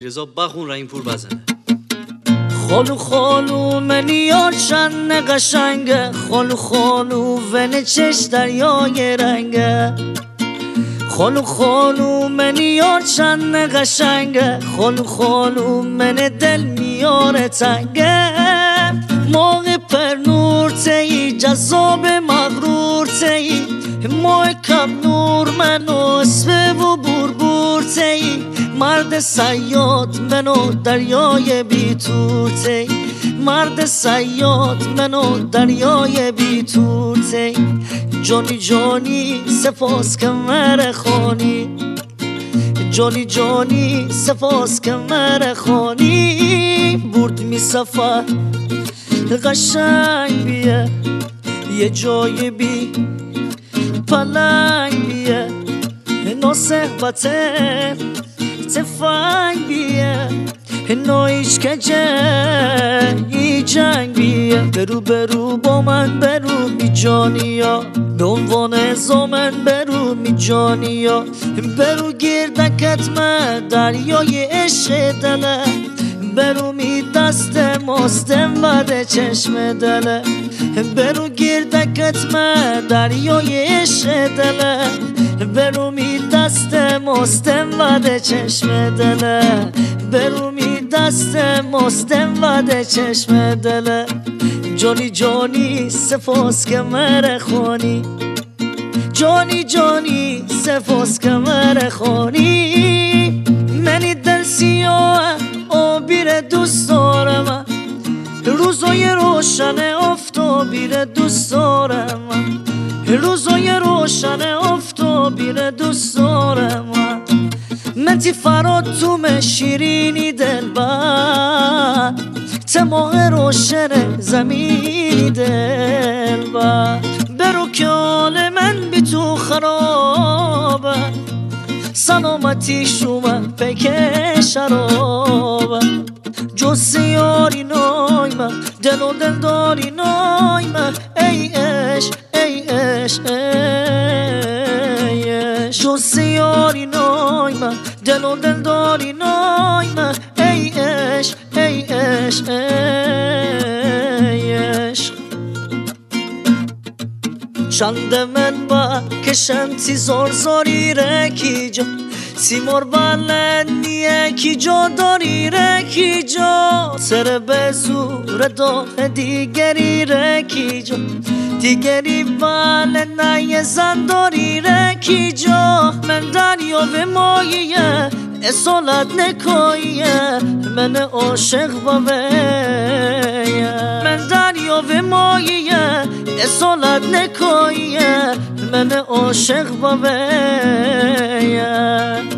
رضا بخون رحیم پور بزنه. خالو خالو منی یار چند قشنگه، خالو خالو ون چش دریای رنگه، خالو خالو منی یار چند قشنگه، خالو خالو من دل میاره تنگه، موقع پر نور تی جذاب مغرور تی، ماه کم نور منو اسبه و بور تی، مرد صیاد منو دریای بی تور تی، مرد صیاد منو دریای بی تور تی، جانی جانی سپاس که مر خانی، جانی جانی سپاس که مر خانی، برد می سفر قشنگ بیه یه جای بی پلنگ بیه، نو صحبته تفنگ بیه، نو ایش که جنگ بیه، برو با من برو می جانیا، به عنوان زامن برو می جانیا، برو گردکت من دریای عشق دله، برو می دست مستم وده چشم دله، برو گردکت من دریای عشق دله، برو می دست مستم وده چشم دله، برو می دست مستم وده چشم دله، جانی جانی سپاس که مر خانی، جانی جانی سپاس که مر خانی، منی دل سیاه بیره دوست دارم، روزای روشن افتا بیره دوست دارم، روزای روشن افتا بیره دوست دارم، من تی فراد توم شیرینی دل بر، تماه روشن زمینی دل بر، برو که حال من بی تو خرابه، سلامتی شومن پیک شرابه، جز یاری نای من دل و دل داری نای من، ای عشق ای عشق ای عشق، جز یاری نای من دل و دل داری نای من، ای عشق ای عشق ای عشق، چند من با کشم تی زار زاری رکی جا، سیمور بلندیه کی جا داری رکی جا، سر به زور داه دیگری رکی جا، دیگری بلنده زن داری رکی جا، من دریا به ماییه اصالت نکاییه، من عاشق با ویه، من دریا به ماییه اصالت نکاییه، من عاشق با ویه.